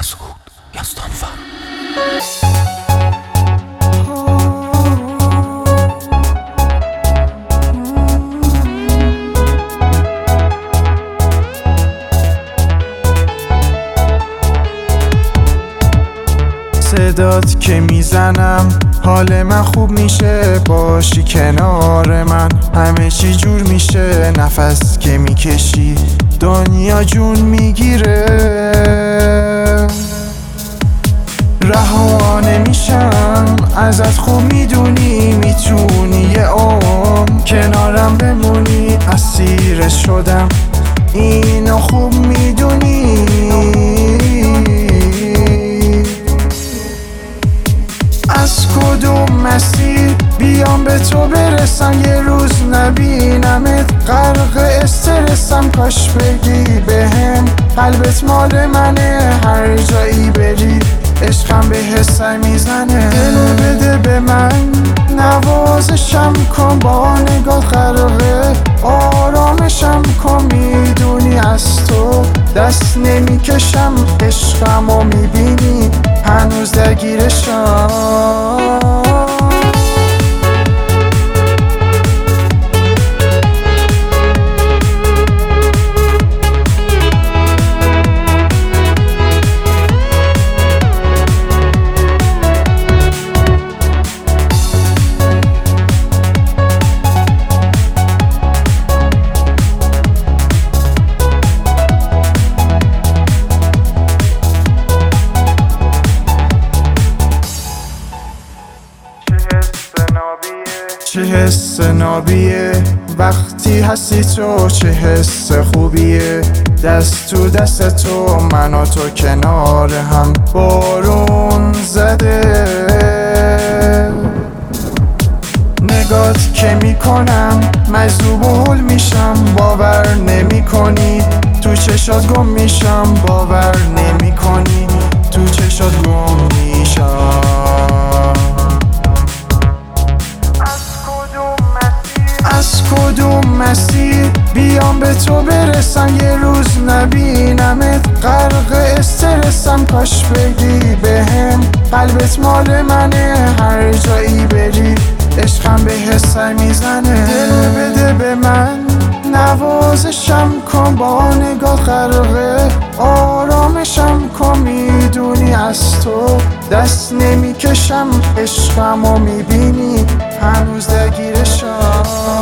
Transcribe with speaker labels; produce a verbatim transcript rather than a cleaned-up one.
Speaker 1: مسعود یزدانفر.
Speaker 2: صدات که میزنم حال من خوب میشه، باشی کنار من همه چی جور میشه. نفس که میکشی دنیا جون میگیره، رها نمیشم ازت، خوب میدونی میتونی یه عمر کنارم بمونی. اسیر شدم اینو خوب میدونی، از کدوم مسیر بیام به تو برسم، یه روز نبینمت غرق استرسم. کاش بگی بهم قلبت مال منه، هر جایی بری عشقم به حسم میزنه. دل بده به من نوازشم کن، با نگاه غرقه آرامشم کن. میدونی از تو دست نمیکشم، عشقمو میبینی هنوز درگیرشم. چه حس نابیه وقتی هستی تو، چه حس خوبیه دست تو دست تو، من و تو کنار هم بارون زده. نگات که میکنم مجذوب و هول میشم، باور نمی کنی تو چشات گم میشم، باور نمی کنی تو چشات گم میشم. از کدوم مسیر بیام به تو برسم، یه روز نبینمت غرق استرسم. کاش بگی بهم قلبت مال منه، هر جایی بری عشقم به حسم میزنه. دل بده به من نوازشم کن، با نگاه غرقه آرامشم کن. میدونی از تو دست نمیکشم، عشقمو میبینی هنوز درگیرشم.